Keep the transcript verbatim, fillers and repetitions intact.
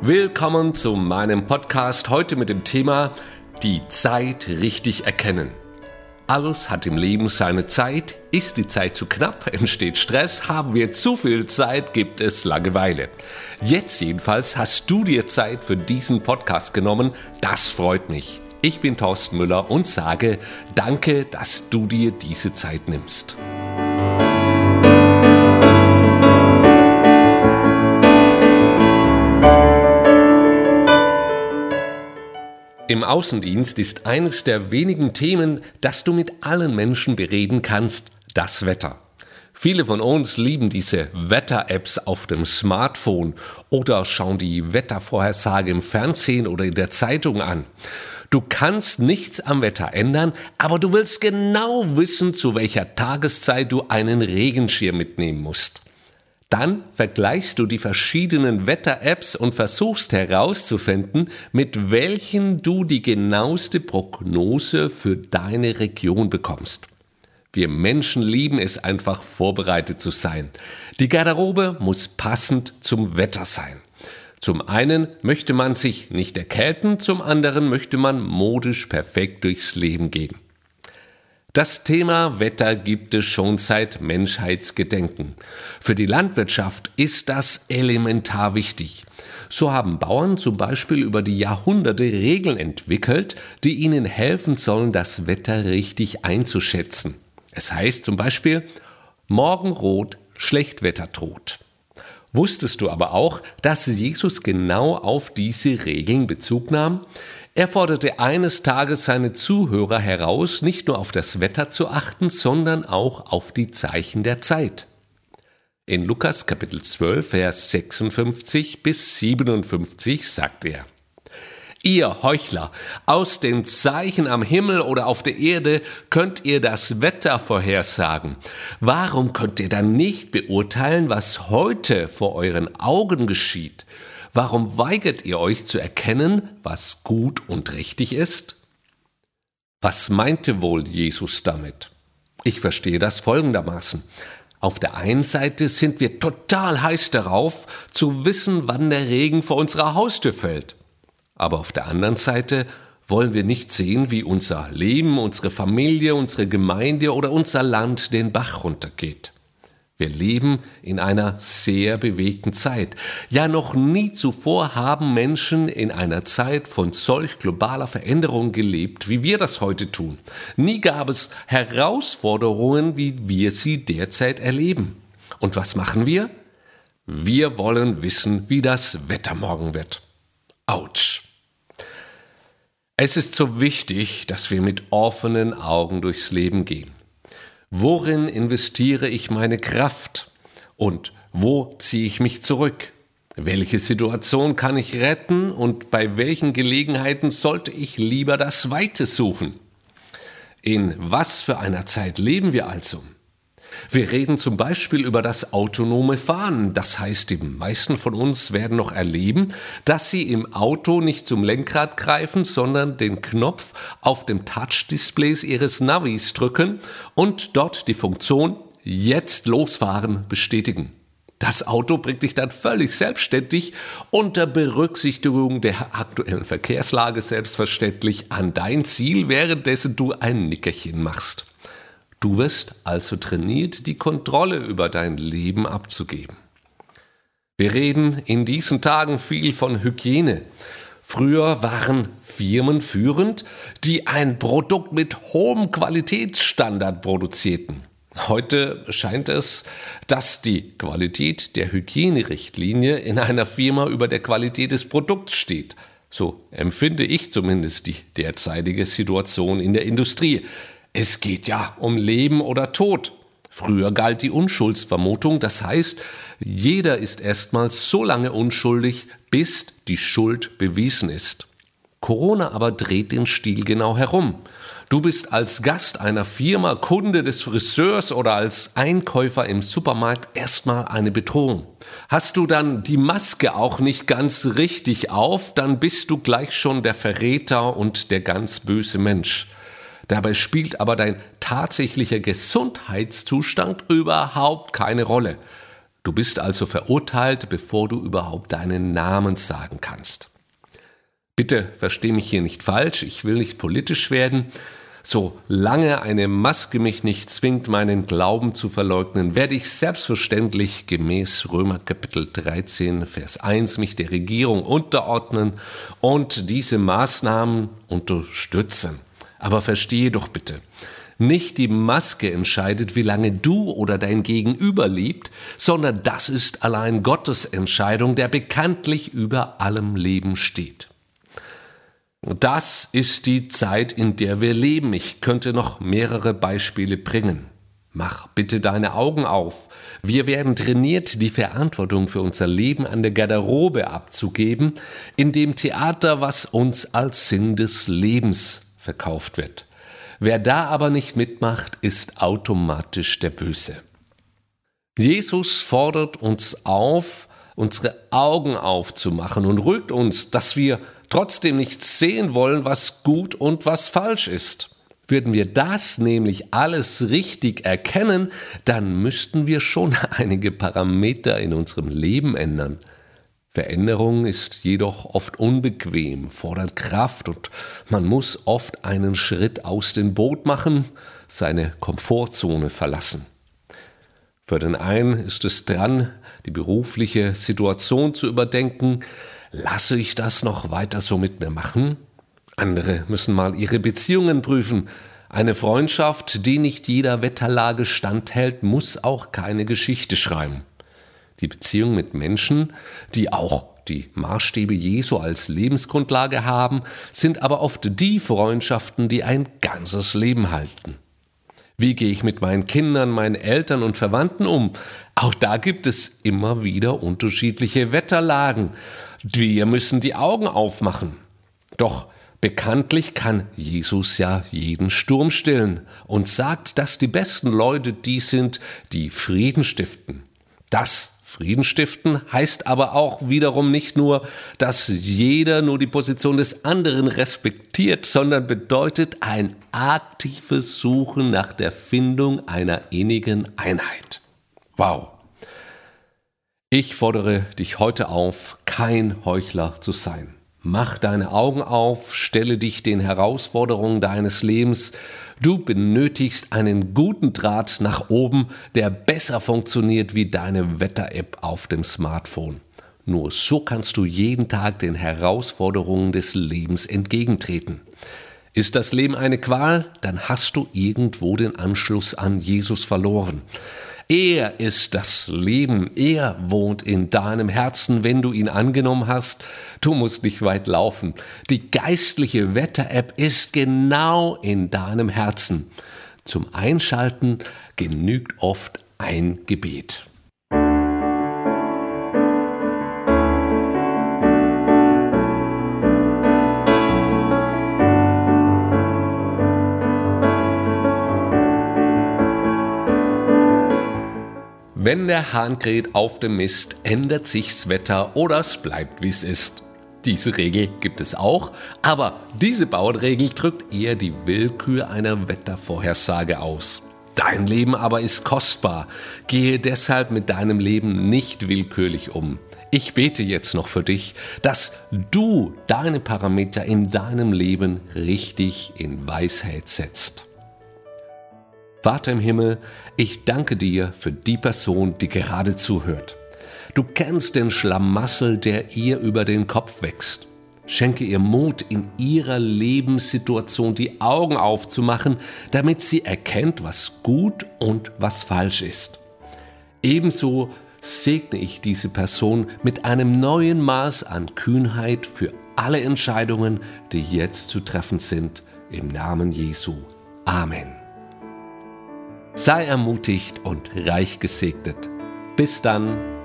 Willkommen zu meinem Podcast, heute mit dem Thema die Zeit richtig erkennen. Alles hat im Leben seine Zeit. Ist die Zeit zu knapp, entsteht Stress, haben wir zu viel Zeit, gibt es Langeweile. Jetzt jedenfalls hast du dir Zeit für diesen Podcast genommen, das freut mich. Ich bin Thorsten Müller und sage danke, dass du dir diese Zeit nimmst. Im Außendienst ist eines der wenigen Themen, das du mit allen Menschen bereden kannst, das Wetter. Viele von uns lieben diese Wetter-Apps auf dem Smartphone oder schauen die Wettervorhersage im Fernsehen oder in der Zeitung an. Du kannst nichts am Wetter ändern, aber du willst genau wissen, zu welcher Tageszeit du einen Regenschirm mitnehmen musst. Dann vergleichst du die verschiedenen Wetter-Apps und versuchst herauszufinden, mit welchen du die genaueste Prognose für deine Region bekommst. Wir Menschen lieben es einfach, vorbereitet zu sein. Die Garderobe muss passend zum Wetter sein. Zum einen möchte man sich nicht erkälten, zum anderen möchte man modisch perfekt durchs Leben gehen. Das Thema Wetter gibt es schon seit Menschheitsgedenken. Für die Landwirtschaft ist das elementar wichtig. So haben Bauern zum Beispiel über die Jahrhunderte Regeln entwickelt, die ihnen helfen sollen, das Wetter richtig einzuschätzen. Es heißt zum Beispiel, Morgenrot, Schlechtwetter droht. Wusstest du aber auch, dass Jesus genau auf diese Regeln Bezug nahm? Er forderte eines Tages seine Zuhörer heraus, nicht nur auf das Wetter zu achten, sondern auch auf die Zeichen der Zeit. In Lukas Kapitel zwölf, Vers sechsundfünfzig bis siebenundfünfzig sagt er: Ihr Heuchler, aus den Zeichen am Himmel oder auf der Erde könnt ihr das Wetter vorhersagen. Warum könnt ihr dann nicht beurteilen, was heute vor euren Augen geschieht? Warum weigert ihr euch zu erkennen, was gut und richtig ist? Was meinte wohl Jesus damit? Ich verstehe das folgendermaßen. Auf der einen Seite sind wir total heiß darauf, zu wissen, wann der Regen vor unserer Haustür fällt. Aber auf der anderen Seite wollen wir nicht sehen, wie unser Leben, unsere Familie, unsere Gemeinde oder unser Land den Bach runtergeht. Wir leben in einer sehr bewegten Zeit. Ja, noch nie zuvor haben Menschen in einer Zeit von solch globaler Veränderung gelebt, wie wir das heute tun. Nie gab es Herausforderungen, wie wir sie derzeit erleben. Und was machen wir? Wir wollen wissen, wie das Wetter morgen wird. Autsch! Es ist so wichtig, dass wir mit offenen Augen durchs Leben gehen. Worin investiere ich meine Kraft? Und wo ziehe ich mich zurück? Welche Situation kann ich retten und bei welchen Gelegenheiten sollte ich lieber das Weite suchen? In was für einer Zeit leben wir also? Wir reden zum Beispiel über das autonome Fahren. Das heißt, die meisten von uns werden noch erleben, dass sie im Auto nicht zum Lenkrad greifen, sondern den Knopf auf dem Touch-Displays ihres Navis drücken und dort die Funktion Jetzt losfahren bestätigen. Das Auto bringt dich dann völlig selbstständig unter Berücksichtigung der aktuellen Verkehrslage selbstverständlich an dein Ziel, währenddessen du ein Nickerchen machst. Du wirst also trainiert, die Kontrolle über dein Leben abzugeben. Wir reden in diesen Tagen viel von Hygiene. Früher waren Firmen führend, die ein Produkt mit hohem Qualitätsstandard produzierten. Heute scheint es, dass die Qualität der Hygienerichtlinie in einer Firma über der Qualität des Produkts steht. So empfinde ich zumindest die derzeitige Situation in der Industrie. Es geht ja um Leben oder Tod. Früher galt die Unschuldsvermutung, das heißt, jeder ist erstmals so lange unschuldig, bis die Schuld bewiesen ist. Corona aber dreht den Stiel genau herum. Du bist als Gast einer Firma, Kunde des Friseurs oder als Einkäufer im Supermarkt erstmal eine Bedrohung. Hast du dann die Maske auch nicht ganz richtig auf, dann bist du gleich schon der Verräter und der ganz böse Mensch. Dabei spielt aber dein tatsächlicher Gesundheitszustand überhaupt keine Rolle. Du bist also verurteilt, bevor du überhaupt deinen Namen sagen kannst. Bitte versteh mich hier nicht falsch, ich will nicht politisch werden. Solange eine Maske mich nicht zwingt, meinen Glauben zu verleugnen, werde ich selbstverständlich gemäß Römer Kapitel dreizehn, Vers eins mich der Regierung unterordnen und diese Maßnahmen unterstützen. Aber verstehe doch bitte, nicht die Maske entscheidet, wie lange du oder dein Gegenüber lebt, sondern das ist allein Gottes Entscheidung, der bekanntlich über allem Leben steht. Das ist die Zeit, in der wir leben. Ich könnte noch mehrere Beispiele bringen. Mach bitte deine Augen auf. Wir werden trainiert, die Verantwortung für unser Leben an der Garderobe abzugeben, in dem Theater, was uns als Sinn des Lebens verkauft wird. Wer da aber nicht mitmacht, ist automatisch der Böse. Jesus fordert uns auf, unsere Augen aufzumachen und rügt uns, dass wir trotzdem nicht sehen wollen, was gut und was falsch ist. Würden wir das nämlich alles richtig erkennen, dann müssten wir schon einige Parameter in unserem Leben ändern. Veränderung ist jedoch oft unbequem, fordert Kraft und man muss oft einen Schritt aus dem Boot machen, seine Komfortzone verlassen. Für den einen ist es dran, die berufliche Situation zu überdenken. Lasse ich das noch weiter so mit mir machen? Andere müssen mal ihre Beziehungen prüfen. Eine Freundschaft, die nicht jeder Wetterlage standhält, muss auch keine Geschichte schreiben. Die Beziehung mit Menschen, die auch die Maßstäbe Jesu als Lebensgrundlage haben, sind aber oft die Freundschaften, die ein ganzes Leben halten. Wie gehe ich mit meinen Kindern, meinen Eltern und Verwandten um? Auch da gibt es immer wieder unterschiedliche Wetterlagen. Wir müssen die Augen aufmachen. Doch bekanntlich kann Jesus ja jeden Sturm stillen und sagt, dass die besten Leute die sind, die Frieden stiften. Das Frieden stiften heißt aber auch wiederum nicht nur, dass jeder nur die Position des anderen respektiert, sondern bedeutet ein aktives Suchen nach der Findung einer innigen Einheit. Wow! Ich fordere dich heute auf, kein Heuchler zu sein. Mach deine Augen auf, stelle dich den Herausforderungen deines Lebens. Du benötigst einen guten Draht nach oben, der besser funktioniert wie deine Wetter-App auf dem Smartphone. Nur so kannst du jeden Tag den Herausforderungen des Lebens entgegentreten. Ist das Leben eine Qual, dann hast du irgendwo den Anschluss an Jesus verloren. Er ist das Leben, er wohnt in deinem Herzen, wenn du ihn angenommen hast. Du musst nicht weit laufen. Die geistliche Wetter-App ist genau in deinem Herzen. Zum Einschalten genügt oft ein Gebet. Wenn der Hahn kräht auf dem Mist, ändert sich's Wetter oder es bleibt, wie es ist. Diese Regel gibt es auch, aber diese Bauernregel drückt eher die Willkür einer Wettervorhersage aus. Dein Leben aber ist kostbar. Gehe deshalb mit deinem Leben nicht willkürlich um. Ich bete jetzt noch für dich, dass du deine Parameter in deinem Leben richtig in Weisheit setzt. Vater im Himmel, ich danke dir für die Person, die gerade zuhört. Du kennst den Schlamassel, der ihr über den Kopf wächst. Schenke ihr Mut, in ihrer Lebenssituation die Augen aufzumachen, damit sie erkennt, was gut und was falsch ist. Ebenso segne ich diese Person mit einem neuen Maß an Kühnheit für alle Entscheidungen, die jetzt zu treffen sind, im Namen Jesu. Amen. Sei ermutigt und reich gesegnet. Bis dann.